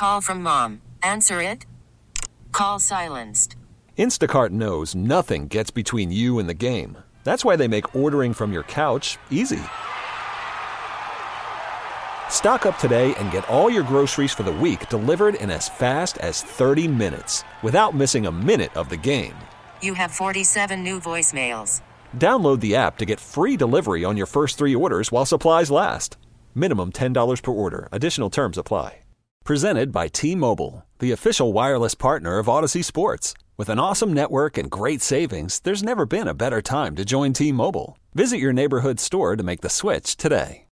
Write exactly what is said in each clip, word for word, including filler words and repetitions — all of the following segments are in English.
Call from mom. Answer it. Call silenced. Instacart knows nothing gets between you and the game. That's why they make ordering from your couch easy. Stock up today and get all your groceries for the week delivered in as fast as thirty minutes without missing a minute of the game. You have forty-seven new voicemails. Download the app to get free delivery on your first three orders while supplies last. Minimum ten dollars per order. Additional terms apply. Presented by T-Mobile, the official wireless partner of Odyssey Sports. With an awesome network and great savings, there's never been a better time to join T-Mobile. Visit your neighborhood store to make the switch today.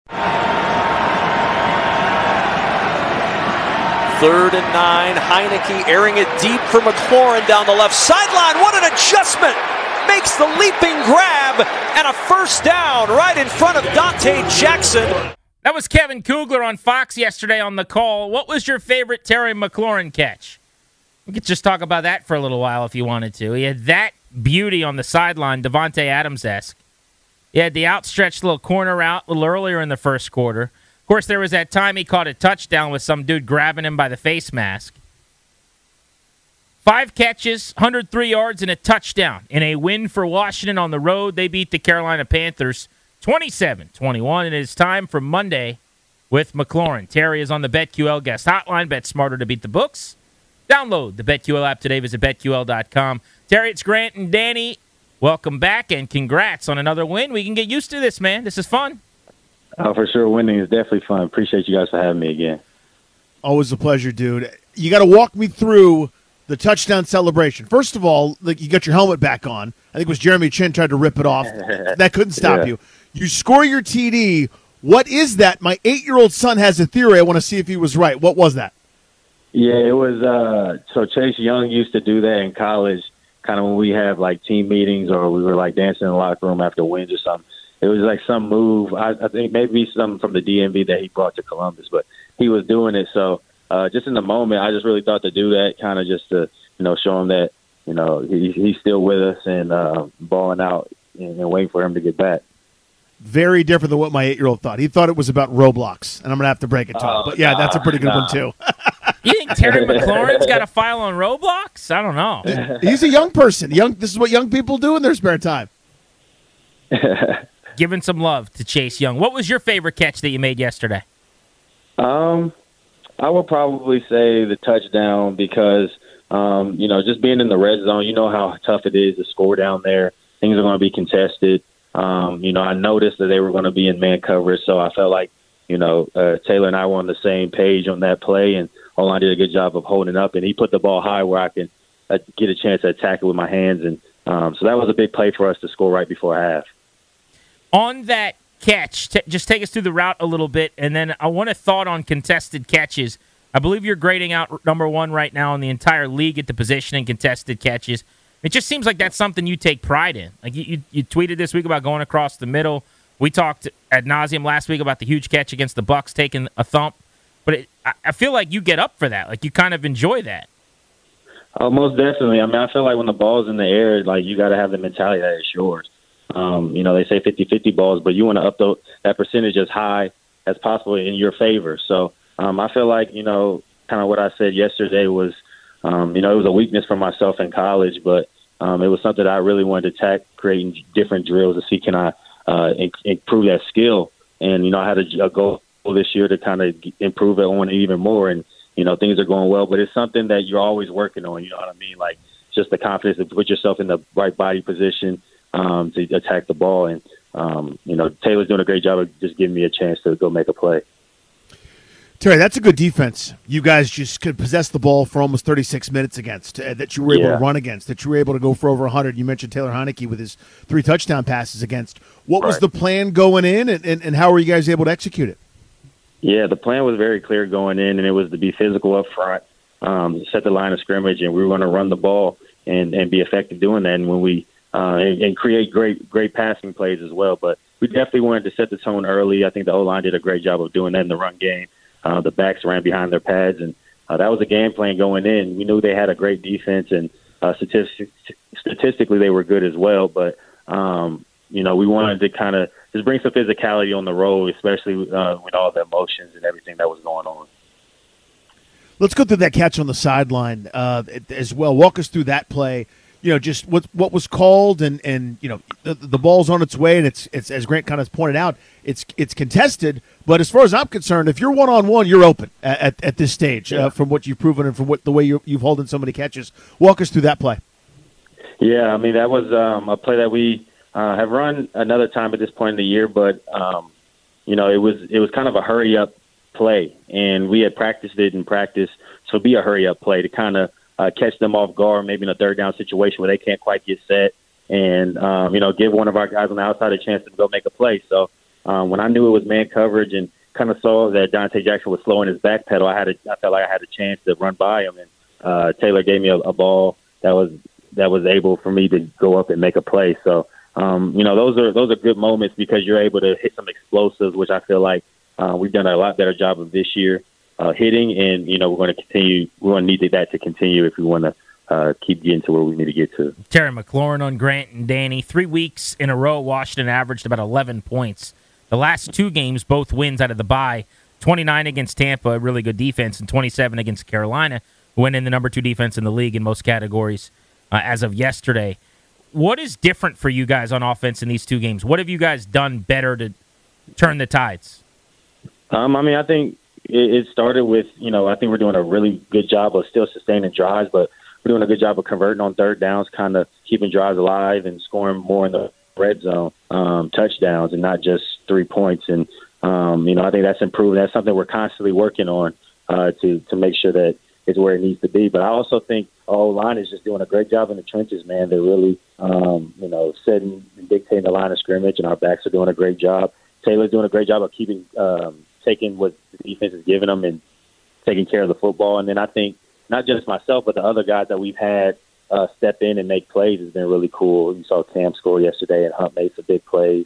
Third and nine, Heineke airing it deep for McLaurin down the left sideline. What an adjustment! Makes the leaping grab and a first down right in front of Dante Jackson. That was Kevin Kugler on Fox yesterday on The Call. What was your favorite Terry McLaurin catch? We could just talk about that for a little while if you wanted to. He had that beauty on the sideline, Devontae Adams-esque. He had the outstretched little corner route a little earlier in the first quarter. Of course, there was that time he caught a touchdown with some dude grabbing him by the face mask. Five catches, one hundred three yards, and a touchdown. In a win for Washington on the road, they beat the Carolina Panthers twenty-seven twenty-one, and it is time for Monday with McLaurin. Terry is on the BetQL guest hotline. Bet smarter to beat the books. Download the BetQL app today. Visit Bet Q L dot com. Terry, it's Grant and Danny. Welcome back, and congrats on another win. We can get used to this, man. This is fun. Oh, for sure. Winning is definitely fun. Appreciate you guys for having me again. Always a pleasure, dude. You got to walk me through the touchdown celebration. First of all, like, you got your helmet back on. I think it was Jeremy Chin tried to rip it off. That couldn't stop yeah. you. You score your T D. What is that? My eight-year-old son has a theory. I want to see if he was right. What was that? Yeah, it was uh, – so Chase Young used to do that in college, kind of when we have, like, team meetings or we were, like, dancing in the locker room after wins or something. It was like some move. I, I think maybe something from the D M V that he brought to Columbus, but he was doing it. So uh, just in the moment, I just really thought to do that, kind of just to, you know, show him that, you know, he, he's still with us and uh, balling out and, and waiting for him to get back. Very different than what my eight-year-old thought. He thought it was about Roblox, and I'm going to have to break it to him. Oh, but, yeah, nah, that's a pretty good nah. one, too. You think Terry McLaurin's got a file on Roblox? I don't know. He's a young person. Young. This is what young people do in their spare time. Giving some love to Chase Young. What was your favorite catch that you made yesterday? Um, I would probably say the touchdown because, um, you know, just being in the red zone, you know how tough it is to score down there. Things are going to be contested. Um, you know, I noticed that they were going to be in man coverage, so I felt like, you know, uh, Taylor and I were on the same page on that play, and O-line did a good job of holding up, and he put the ball high where I could uh, get a chance to attack it with my hands. And um, so that was a big play for us to score right before half. On that catch, t- just take us through the route a little bit, and then I want a thought on contested catches. I believe you're grading out number one right now in the entire league at the position in contested catches. It just seems like that's something you take pride in. Like you, you, you tweeted this week about going across the middle. We talked ad nauseum last week about the huge catch against the Bucs taking a thump. But it, I, I feel like you get up for that. Like you kind of enjoy that. Oh, most definitely. I mean, I feel like when the ball's in the air, like you got to have the mentality that it's yours. Um, you know, they say fifty-fifty balls, but you want to up the, that percentage as high as possible in your favor. So um, I feel like, you know, kind of what I said yesterday was, um, you know, it was a weakness for myself in college, but um, it was something that I really wanted to attack, creating different drills to see can I uh, in- improve that skill. And, you know, I had a, a goal this year to kind of improve it on it even more. And, you know, things are going well, but it's something that you're always working on. You know what I mean? Like just the confidence to put yourself in the right body position um, to attack the ball. And, um, you know, Taylor's doing a great job of just giving me a chance to go make a play. Terry, that's a good defense. You guys just could possess the ball for almost thirty-six minutes against, uh, that you were able yeah. to run against, that you were able to go for over one hundred. You mentioned Taylor Heineke with his three touchdown passes against. What right. was the plan going in, and, and, and how were you guys able to execute it? Yeah, the plan was very clear going in, and it was to be physical up front, um, set the line of scrimmage, and we were going to run the ball and, and be effective doing that, and when we uh, and, and create great great passing plays as well. But we definitely wanted to set the tone early. I think the O-line did a great job of doing that in the run game. Uh, the backs ran behind their pads, and uh, that was a game plan going in. We knew they had a great defense, and uh, statistic, statistically they were good as well. But, um, you know, we wanted to kind of just bring some physicality on the road, especially uh, with all the emotions and everything that was going on. Let's go through that catch on the sideline uh, as well. Walk us through that play. You know, just what what was called, and, and you know, the, the ball's on its way, and it's it's as Grant kind of pointed out, it's it's contested. But as far as I'm concerned, if you're one on one, you're open at at, at this stage. Yeah. Uh, from what you've proven and from what the way you, you've held in so many catches, walk us through that play. Yeah, I mean that was um, a play that we uh, have run another time at this point in the year, but um, you know, it was it was kind of a hurry up play, and we had practiced it in practice, so it'd be a hurry up play to kind of. Uh, catch them off guard, maybe in a third down situation where they can't quite get set, and um, you know, give one of our guys on the outside a chance to go make a play. So um, when I knew it was man coverage and kind of saw that Dante Jackson was slowing his back pedal, I had a, I felt like I had a chance to run by him, and uh, Taylor gave me a, a ball that was that was able for me to go up and make a play. So um, you know, those are those are good moments because you're able to hit some explosives, which I feel like uh, we've done a lot better job of this year. Uh, hitting, and you know we're going to continue. We're going to need that to continue if we want to uh, keep getting to where we need to get to. Terry McLaurin on Grant and Danny. Three weeks in a row, Washington averaged about eleven points. The last two games, both wins out of the bye. twenty-nine against Tampa, a really good defense, and twenty-seven against Carolina, who went in the number two defense in the league in most categories uh, as of yesterday. What is different for you guys on offense in these two games? What have you guys done better to turn the tides? Um, I mean, I think. It started with, you know, I think we're doing a really good job of still sustaining drives, but we're doing a good job of converting on third downs, kind of keeping drives alive and scoring more in the red zone, um, touchdowns, and not just three points. And, um, you know, I think that's improved. That's something we're constantly working on uh, to to make sure that it's where it needs to be. But I also think our O-line is just doing a great job in the trenches, man. They're really, um, you know, setting and dictating the line of scrimmage, and our backs are doing a great job. Taylor's doing a great job of keeping um, – taking what the defense is giving them and taking care of the football. And then I think not just myself, but the other guys that we've had uh, step in and make plays has been really cool. You saw Cam score yesterday, and Hunt made some big plays.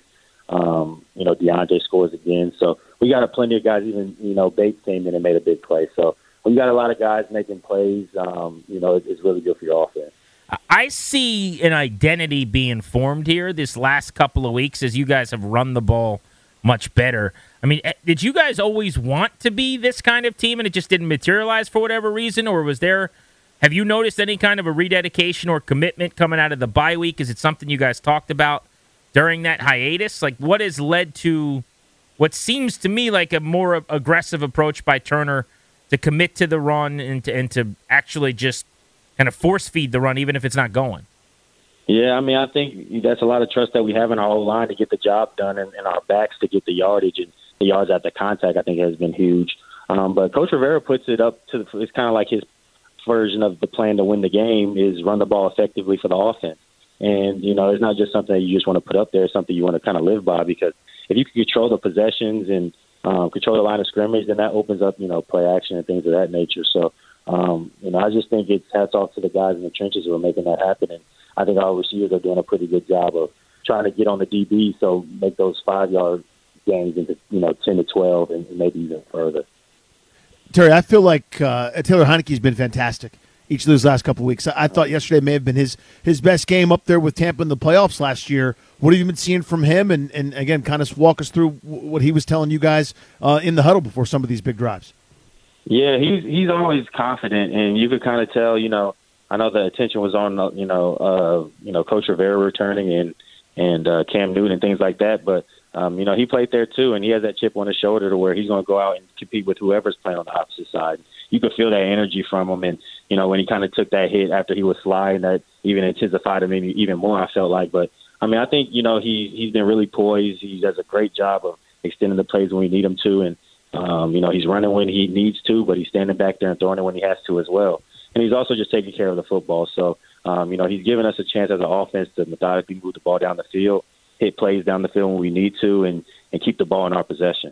Um, you know, DeAndre scores again. So we got a plenty of guys, even, you know, Bates came in and made a big play. So we got a lot of guys making plays. Um, you know, it, it's really good for your offense. I see an identity being formed here this last couple of weeks as you guys have run the ball much better. I mean, did you guys always want to be this kind of team and it just didn't materialize for whatever reason? Or was there, have you noticed any kind of a rededication or commitment coming out of the bye week? Is it something you guys talked about during that hiatus? Like, what has led to what seems to me like a more aggressive approach by Turner to commit to the run and to, and to actually just kind of force feed the run, even if it's not going? Yeah, I mean, I think that's a lot of trust that we have in our whole line to get the job done and, and our backs to get the yardage and the yards after contact, I think, has been huge. Um, but Coach Rivera puts it up to the, it's kind of like his version of the plan to win the game is run the ball effectively for the offense. And, you know, it's not just something that you just want to put up there. It's something you want to kind of live by because if you can control the possessions and um, control the line of scrimmage, then that opens up, you know, play action and things of that nature. So, um, you know, I just think it's hats off to the guys in the trenches who are making that happen. And I think our receivers are doing a pretty good job of trying to get on the D B, so make those five-yard gains into, you know, ten to twelve and maybe even further. Terry, I feel like uh, Taylor Heineke's been fantastic each of those last couple of weeks. I, I thought yesterday may have been his his best game up there with Tampa in the playoffs last year. What have you been seeing from him? And, and again, kind of walk us through what he was telling you guys uh, in the huddle before some of these big drives. Yeah, he's he's always confident, and you could kind of tell. You know, I know the attention was on you know uh, you know Coach Rivera returning and and uh, Cam Newton and things like that, but. Um, you know, he played there too, and he has that chip on his shoulder to where he's going to go out and compete with whoever's playing on the opposite side. You could feel that energy from him, and, you know, when he kind of took that hit after he was sliding, that even intensified him even more, I felt like. But, I mean, I think, you know, he, he's been really poised. He does a great job of extending the plays when we need him to, and, um, you know, he's running when he needs to, but he's standing back there and throwing it when he has to as well. And he's also just taking care of the football. So, um, you know, he's given us a chance as an offense to methodically move the ball down the field, hit plays down the field when we need to, and, and keep the ball in our possession.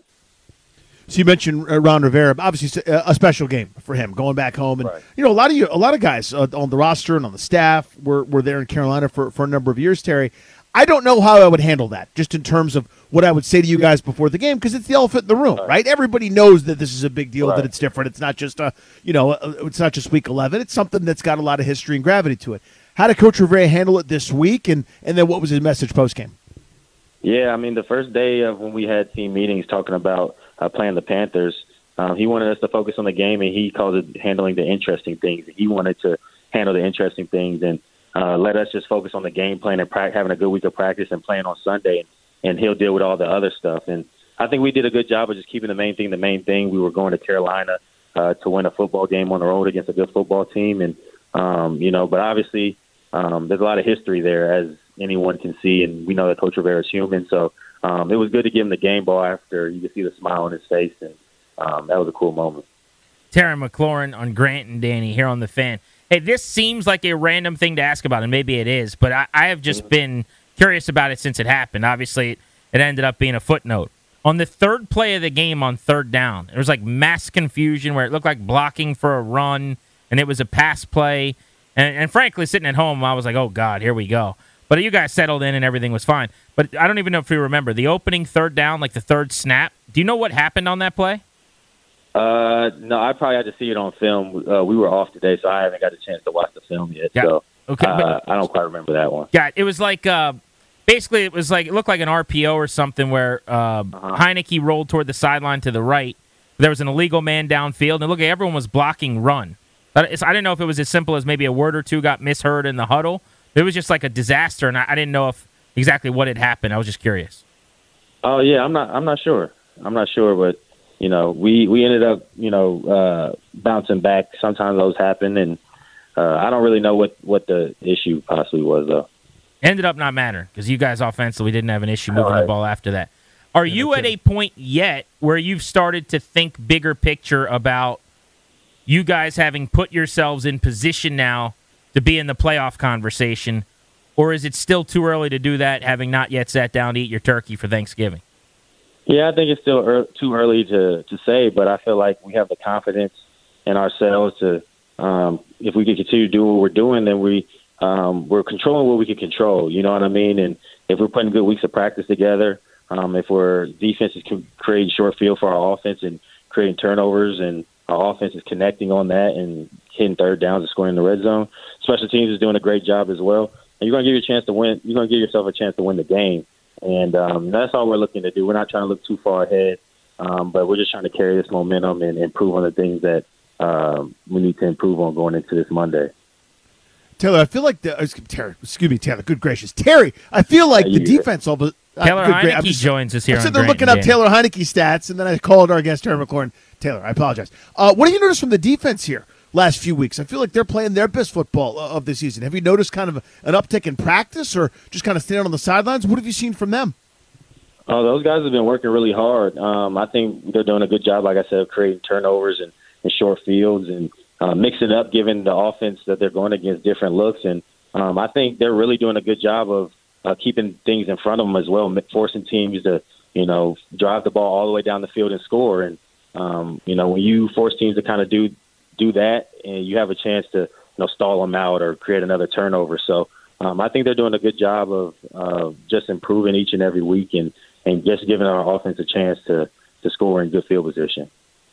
So you mentioned uh, Ron Rivera, obviously a special game for him going back home, and right. you know a lot of you, a lot of guys uh, on the roster and on the staff were were there in Carolina for, for a number of years. Terry, I don't know how I would handle that, just in terms of what I would say to you guys before the game, because it's the elephant in the room, right. right? Everybody knows that this is a big deal, right. that it's different. It's not just a, you know, it's not just week eleven. It's something that's got a lot of history and gravity to it. How did Coach Rivera handle it this week, and and then what was his message post game? Yeah, I mean, the first day of when we had team meetings talking about uh, playing the Panthers, Um, he wanted us to focus on the game, and he calls it handling the interesting things. He wanted to handle the interesting things and uh, let us just focus on the game plan and pra- having a good week of practice and playing on Sunday, and, and he'll deal with all the other stuff. And I think we did a good job of just keeping the main thing the main thing. We were going to Carolina uh, to win a football game on the road against a good football team, and um, you know, but obviously um, there's a lot of history there, as anyone can see, and we know that Coach Rivera is human. So um, it was good to give him the game ball after. You could see the smile on his face, and um, that was a cool moment. Terry McLaurin on Grant and Danny here on The Fan. Hey, this seems like a random thing to ask about, and maybe it is, but I, I have just been curious about it since it happened. Obviously, it, it ended up being a footnote. On the third play of the game on third down, there was like mass confusion where it looked like blocking for a run, and it was a pass play. And, and frankly, sitting at home, I was like, oh, God, here we go. But you guys settled in and everything was fine. But I don't even know if you remember. The opening third down, like the third snap, do you know what happened on that play? Uh, no, I probably had to see it on film. Uh, we were off today, so I haven't got a chance to watch the film yet. Yeah. So Okay, uh, but- I don't quite remember that one. Yeah, it was like uh, basically it was like it looked like an R P O or something where uh, Uh-huh. Heineke rolled toward the sideline to the right. There was an illegal man downfield, and look, everyone was blocking run. But it's, I didn't know if it was as simple as maybe a word or two got misheard in the huddle. It was just like a disaster, and I, I didn't know if exactly what had happened. I was just curious. Oh yeah, I'm not. I'm not sure. I'm not sure, but you know, we, we ended up you know uh, bouncing back. Sometimes those happen, and uh, I don't really know what, what the issue possibly was though. Ended up not mattering because you guys offensively didn't have an issue moving right. the ball after that. Are you at a point yet where you've started to think bigger picture about you guys having put yourselves in position now to be in the playoff conversation, or is it still too early to do that, having not yet sat down to eat your turkey for Thanksgiving? Yeah, I think it's still ear- too early to, to say, but I feel like we have the confidence in ourselves to, um, if we can continue to do what we're doing, then we, um, we're controlling what we can control, you know what I mean? And if we're putting good weeks of practice together, um, if we're defenses can create short field for our offense and creating turnovers, and our offense is connecting on that and hitting third downs and scoring in the red zone, special teams is doing a great job as well. And you're going to give you a chance to win. You're going to give yourself a chance to win the game. And um, that's all we're looking to do. We're not trying to look too far ahead, um, but we're just trying to carry this momentum and improve on the things that um, we need to improve on going into this Monday. Taylor, I feel like the uh, Terry, excuse me, Taylor. Good gracious, Terry. I feel like Yeah, the you- defense. All but uh, Taylor good, great. Heineke I'm just- joins us here I'm on sitting there Grant looking and up Danny. Taylor Heineke stats, and then I called our guest Terry McLaurin. Taylor, I apologize. Uh, what have you noticed from the defense here last few weeks? I feel like they're playing their best football uh, of the season. Have you noticed kind of an uptick in practice, or just kind of standing on the sidelines? What have you seen from them? Oh, those guys have been working really hard. Um, I think they're doing a good job, like I said, of creating turnovers and, and short fields and uh, mixing up, giving the offense that they're going against different looks. And um, I think they're really doing a good job of uh, keeping things in front of them as well, forcing teams to, you know, drive the ball all the way down the field and score. And, um, you know, when you force teams to kind of do do that, and you have a chance to, you know, stall them out or create another turnover. So um, I think they're doing a good job of uh, just improving each and every week and, and just giving our offense a chance to, to score in good field position.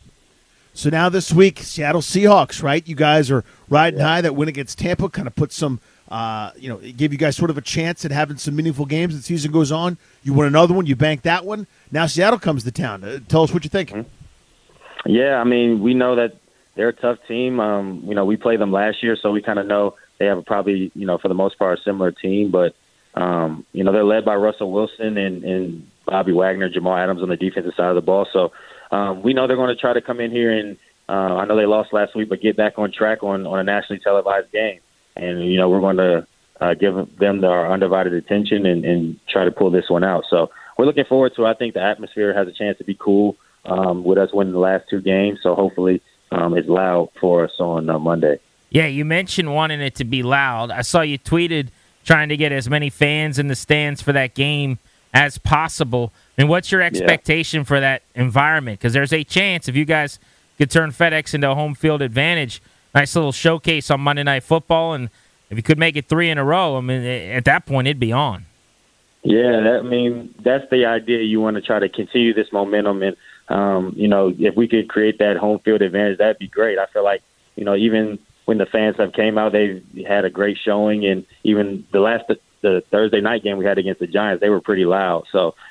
So now this week, Seattle Seahawks, right? You guys are riding Yeah. high. That win against Tampa kind of put some, uh, you know, give you guys sort of a chance at having some meaningful games as the season goes on. You win another one, you bank that one. Now Seattle comes to town. Uh, tell us what you think. Mm-hmm. Yeah, I mean, we know that they're a tough team. Um, you know, we played them last year, so we kind of know they have a probably, you know, for the most part, a similar team. But, um, you know, they're led by Russell Wilson and, and Bobby Wagner, Jamal Adams on the defensive side of the ball. So um, we know they're going to try to come in here and, uh, I know they lost last week, but get back on track on, on a nationally televised game. And, you know, we're going to uh, give them our undivided attention and, and try to pull this one out. So we're looking forward to it. I think the atmosphere has a chance to be cool um, with us winning the last two games. So hopefully um, it's loud for us on uh, Monday. Yeah, you mentioned wanting it to be loud. I saw you tweeted trying to get as many fans in the stands for that game as possible. I mean, what's your expectation yeah. for that environment? Because there's a chance if you guys could turn FedEx into a home field advantage, nice little showcase on Monday Night Football, and if you could make it three in a row, I mean, at that point, it'd be on. Yeah, that, I mean, that's the idea. You want to try to continue this momentum, and, um, you know, if we could create that home field advantage, that'd be great. I feel like, you know, even when the fans have came out, they've had a great showing, and even the last the Thursday night game we had against the Giants, they were pretty loud. So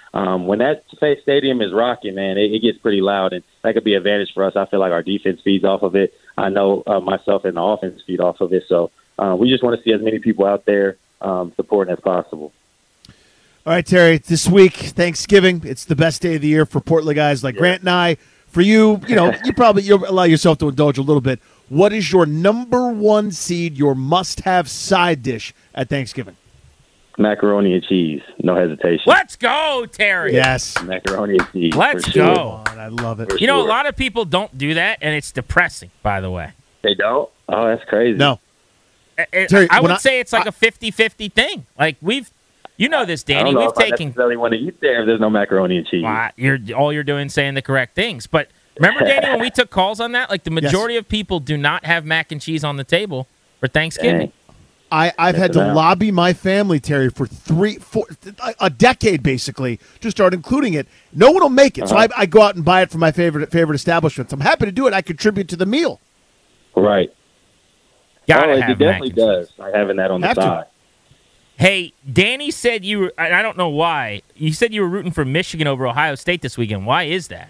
um, when that stadium is rocking, man, it, it gets pretty loud, and that could be an advantage for us. I feel like our defense feeds off of it. I know uh, myself and the offense feed off of it. So uh, we just want to see as many people out there um, supporting as possible. All right, Terry, this week, Thanksgiving, it's the best day of the year for Portland guys like yeah. Grant and I. For you, you know, you probably you allow yourself to indulge a little bit. What is your number one seed, your must-have side dish at Thanksgiving? Macaroni and cheese, no hesitation. Let's go, Terry. Yes. Macaroni and cheese. Let's for go. Sure. Oh, I love it. For you know, sure. a lot of people don't do that, and it's depressing, by the way. They don't? Oh, that's crazy. No. It, Terry, I would I, say it's like I, a fifty-fifty thing. Like, we've, you know this, Danny. I don't know We've if taken. I necessarily want to eat there if there's no macaroni and cheese. Well, you're, all you're doing is saying the correct things. But remember, Danny, when we took calls on that? Like, the majority yes. of people do not have mac and cheese on the table for Thanksgiving. Dang. I, I've Check had to out. lobby my family, Terry, for three, four, a decade basically to start including it. No one will make it, Uh-huh. so I, I go out and buy it from my favorite favorite establishments. I'm happy to do it. I contribute to the meal. Right. Gotta oh, it have definitely mac and does. cheese. Like having that on the Have to. side. Hey, Danny said you were, and I don't know why, you said you were rooting for Michigan over Ohio State this weekend. Why is that?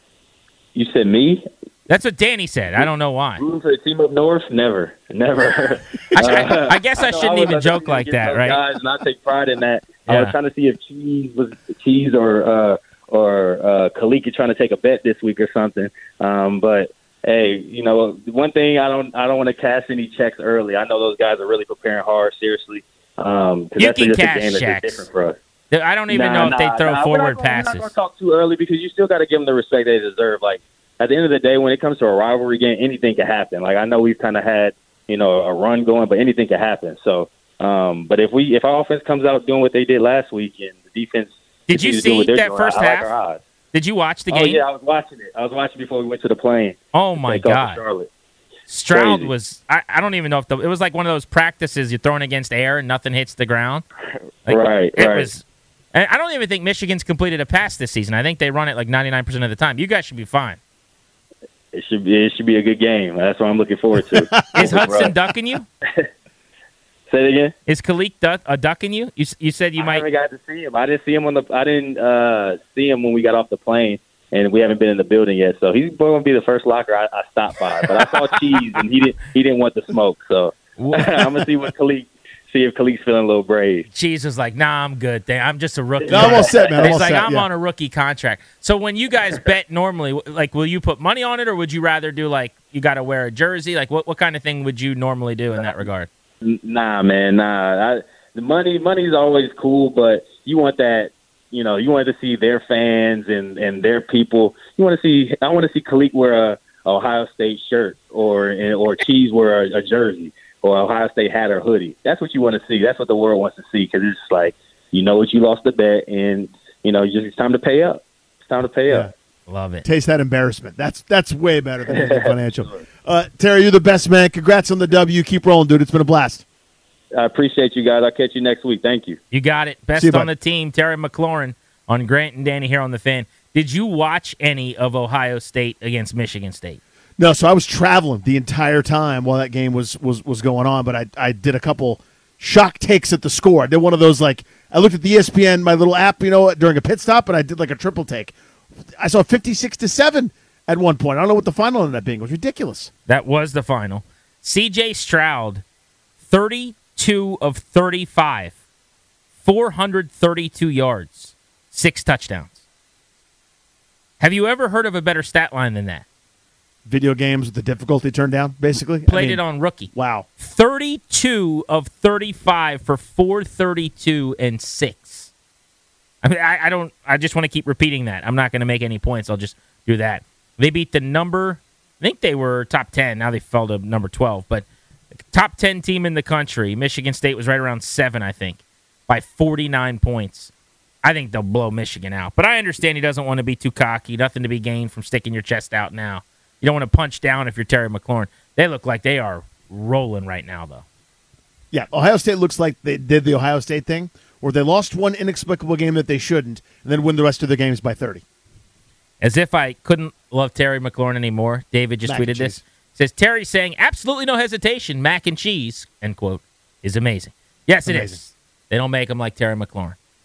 You said me? That's what Danny said. I don't know why. Rooting for the team up north? Never. Never. I, sh- I, I guess I, I know shouldn't I was even joke against like that, those right? Guys, and I take pride in that. I Yeah. was trying to see if cheese was cheese or uh, or uh, Kalika trying to take a bet this week or something. Um, but hey, you know, one thing I don't I don't want to cash any checks early. I know those guys are really preparing hard, seriously. Um, 'cause You that's can just a cash game that's checks. just different for us. I don't even Nah, know if they nah, throw nah. forward we're not gonna, passes. We're not going to talk too early because you still got to give them the respect they deserve. Like, at the end of the day, when it comes to a rivalry game, anything can happen. Like, I know we've kind of had, you know, a run going, but anything can happen. So, um, but if we if our offense comes out doing what they did last week and the defense Did you continues to do see what they're that doing, first I, I like half? our odds. Did you watch the Oh, game? yeah, I was watching it. I was watching before we went to the plane. Oh, my Take off to God. Charlotte. Stroud Crazy. was, I, I don't even know if the, it was like one of those practices you're throwing against air and nothing hits the ground. Like, Right, it right. was. And I don't even think Michigan's completed a pass this season. I think they run it like ninety-nine percent of the time. You guys should be fine. It should be it should be a good game. That's what I'm looking forward to. Is Hudson Right. ducking you? Say it again. Is Khalid du- uh, ducking you? You, s- you said you I might. haven't got to see him. I didn't see him on the. I didn't uh, see him when we got off the plane, and we haven't been in the building yet. So he's going to be the first locker I, I stopped by. But I saw Cheese, and he didn't. He didn't want the smoke. So I'm gonna see what Khalid. See if Khalik's feeling a little brave. Cheese was like, nah, I'm good. Th- I'm just a rookie. No, I'm all set, man. I'm He's all like, set, I'm yeah. on a rookie contract. So when you guys bet normally, like, will you put money on it, or would you rather do like you got to wear a jersey? Like, what what kind of thing would you normally do in that regard? N- Nah, man, nah. I, the money, money's always cool, but you want that. You know, you want to see their fans and, and their people. You want to see. I want to see Khalik wear a Ohio State shirt or or Cheese wear a, a jersey. Or Ohio State hat or hoodie. That's what you want to see. That's what the world wants to see because it's like, you know what, you lost the bet, and, you know, just it's time to pay up. It's time to pay up. Love it. Taste that embarrassment. That's that's way better than anything financial. Uh, Terry, you're the best, man. Congrats on the W. Keep rolling, dude. It's been a blast. I appreciate you guys. I'll catch you next week. Thank you. You got it. Best See you, on bud. the team, Terry McLaurin on Grant and Danny here on the Fan. Did you watch any of Ohio State against Michigan State? No, so I was traveling the entire time while that game was was, was going on, but I I did a couple shock takes at the score. I did one of those, like, I looked at the E S P N, my little app, you know, during a pit stop, and I did like a triple take. I saw fifty-six to seven at one point. I don't know what the final ended up being. It was ridiculous. That was the final. C J Stroud, thirty-two of thirty-five, four hundred thirty-two yards, six touchdowns. Have you ever heard of a better stat line than that? Video games with the difficulty turned down, basically. Played I mean, it on rookie. Wow. thirty-two of thirty-five for four thirty-two and six. I mean, I, I don't. I just want to keep repeating that. I'm not going to make any points. I'll just do that. They beat the number. I think they were top ten. Now they fell to number twelve. But top ten team in the country. Michigan State was right around seven, I think, by forty-nine points. I think they'll blow Michigan out. But I understand he doesn't want to be too cocky. Nothing to be gained from sticking your chest out now. You don't want to punch down if you're Terry McLaurin. They look like they are rolling right now, though. Yeah, Ohio State looks like they did the Ohio State thing, where they lost one inexplicable game that they shouldn't, and then win the rest of their games by thirty. As if I couldn't love Terry McLaurin anymore. David just Mac and tweeted this. cheese. Says, Terry saying, absolutely no hesitation, mac and cheese, end quote, is amazing. Yes, it is. Amazing. They don't make them like Terry McLaurin.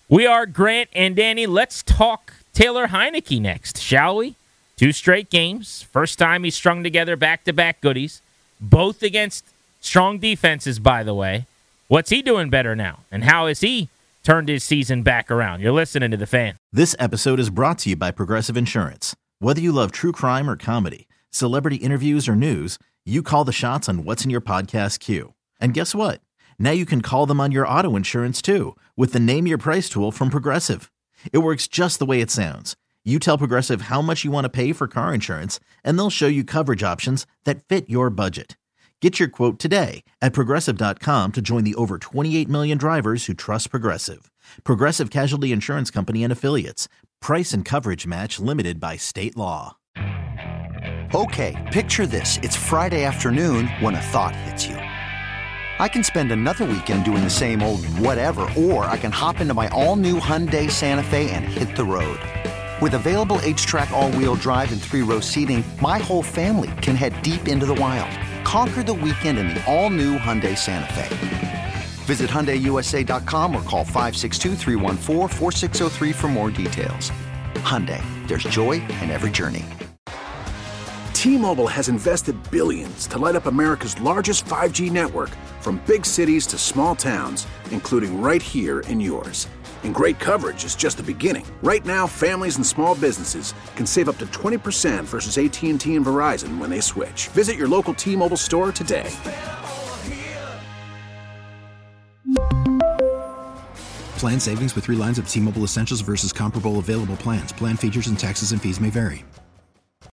We are Grant and Danny. Let's talk Taylor Heineke next, shall we? Two straight games. First time he strung together back-to-back goodies. Both against strong defenses, by the way. What's he doing better now? And how has he turned his season back around? You're listening to The Fan. This episode is brought to you by Progressive Insurance. Whether you love true crime or comedy, celebrity interviews or news, you call the shots on what's in your podcast queue. And guess what? Now you can call them on your auto insurance too with the Name Your Price tool from Progressive. It works just the way it sounds. You tell Progressive how much you want to pay for car insurance, and they'll show you coverage options that fit your budget. Get your quote today at Progressive dot com to join the over twenty-eight million drivers who trust Progressive. Progressive Casualty Insurance Company and Affiliates. Price and coverage match limited by state law. Okay, picture this. It's Friday afternoon when a thought hits you. I can spend another weekend doing the same old whatever, or I can hop into my all-new Hyundai Santa Fe and hit the road. With available H-Track all-wheel drive and three-row seating, my whole family can head deep into the wild. Conquer the weekend in the all-new Hyundai Santa Fe. Visit Hyundai U S A dot com or call five six two, three one four, four six zero three for more details. Hyundai, there's joy in every journey. T-Mobile has invested billions to light up America's largest five G network, from big cities to small towns, including right here in yours. And great coverage is just the beginning. Right now, families and small businesses can save up to twenty percent versus A T and T and Verizon when they switch. Visit your local T-Mobile store today. Plan savings with three lines of T-Mobile Essentials versus comparable available plans. Plan features and taxes and fees may vary.